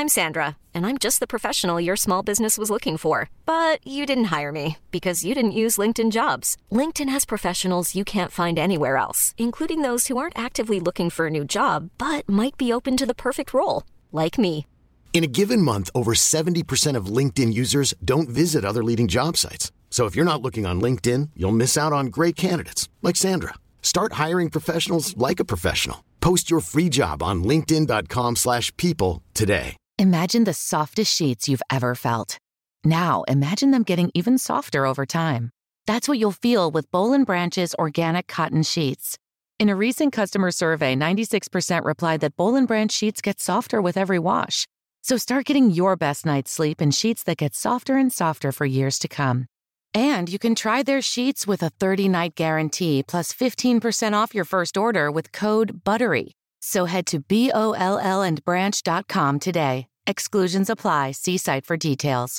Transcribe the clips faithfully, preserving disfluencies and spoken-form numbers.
I'm Sandra, and I'm just the professional your small business was looking for. But you didn't hire me because you didn't use LinkedIn Jobs. LinkedIn has professionals you can't find anywhere else, including those who aren't actively looking for a new job, but might be open to the perfect role, like me. In a given month, over seventy percent of LinkedIn users don't visit other leading job sites. So if you're not looking on LinkedIn, you'll miss out on great candidates like Sandra. Start hiring professionals like a professional. Post your free job on linkedin.com slash people today. Imagine the softest sheets you've ever felt. Now imagine them getting even softer over time. That's what you'll feel with Boll and Branch's organic cotton sheets. In a recent customer survey, ninety-six percent replied that Boll and Branch sheets get softer with every wash. So start getting your best night's sleep in sheets that get softer and softer for years to come. And you can try their sheets with a thirty-night guarantee plus fifteen percent off your first order with code BUTTERY. So head to B O L L and branch dot com today. Exclusions apply. See site for details.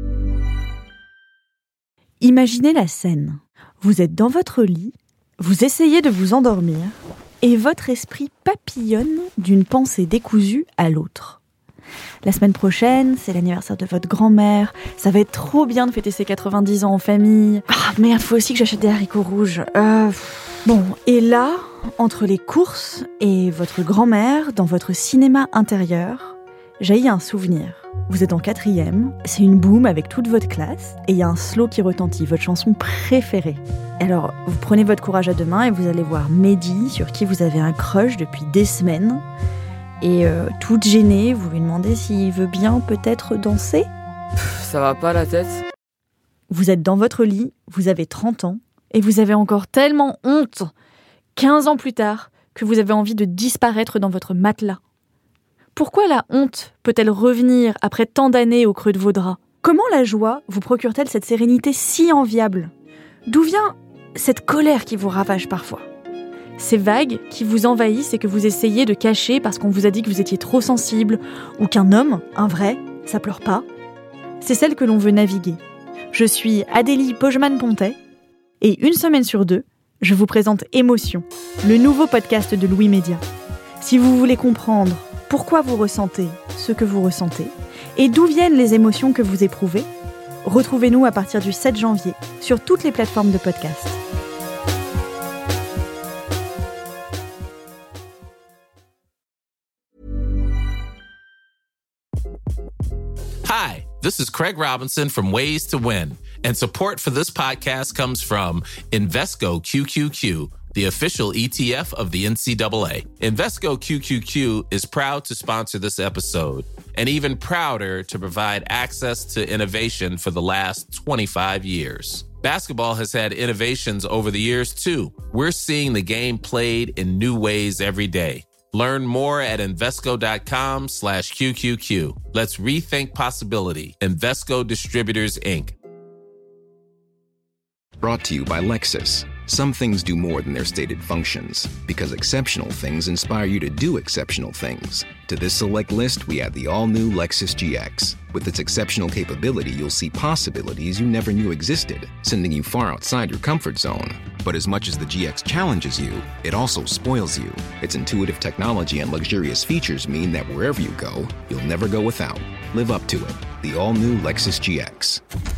Imaginez la scène. Vous êtes dans votre lit, vous essayez de vous endormir et votre esprit papillonne d'une pensée décousue à l'autre. La semaine prochaine, c'est l'anniversaire de votre grand-mère. Ça va être trop bien de fêter ses quatre-vingt-dix ans en famille. Ah merde, faut aussi que j'achète des haricots rouges. Euh... Bon, et là, entre les courses et votre grand-mère, dans votre cinéma intérieur, jaillit un souvenir. Vous êtes en quatrième, c'est une boom avec toute votre classe, et il y a un slow qui retentit, votre chanson préférée. Alors, vous prenez votre courage à deux mains et vous allez voir Mehdi, sur qui vous avez un crush depuis des semaines. Et euh, toute gênée, vous lui demandez s'il veut bien peut-être danser. Pff, ça va pas la tête. Vous êtes dans votre lit, vous avez trente ans, et vous avez encore tellement honte, quinze ans plus tard, que vous avez envie de disparaître dans votre matelas. Pourquoi la honte peut-elle revenir après tant d'années au creux de vos draps ? Comment la joie vous procure-t-elle cette sérénité si enviable ? D'où vient cette colère qui vous ravage parfois ? Ces vagues qui vous envahissent et que vous essayez de cacher parce qu'on vous a dit que vous étiez trop sensible ou qu'un homme, un vrai, ça pleure pas. C'est celle que l'on veut naviguer. Je suis Adélie Pojman-Pontet et une semaine sur deux, je vous présente Émotion, le nouveau podcast de Louis Média. Si vous voulez comprendre pourquoi vous ressentez ce que vous ressentez et d'où viennent les émotions que vous éprouvez, retrouvez-nous à partir du sept janvier sur toutes les plateformes de podcast. Hi, this is Craig Robinson from Ways to Win, and support for this podcast comes from Invesco Q Q Q, the official E T F of the N C double A. Invesco Q Q Q is proud to sponsor this episode, and even prouder to provide access to innovation for the last twenty-five years. Basketball has had innovations over the years, too. We're seeing the game played in new ways every day. Learn more at Invesco.com slash QQQ. Let's rethink possibility. Invesco Distributors, Incorporated. Brought to you by Lexus. Some things do more than their stated functions, because exceptional things inspire you to do exceptional things. To this select list, we add the all-new Lexus G X. With its exceptional capability, you'll see possibilities you never knew existed, sending you far outside your comfort zone. But as much as the G X challenges you, it also spoils you. Its intuitive technology and luxurious features mean that wherever you go, you'll never go without. Live up to it. The all-new Lexus G X.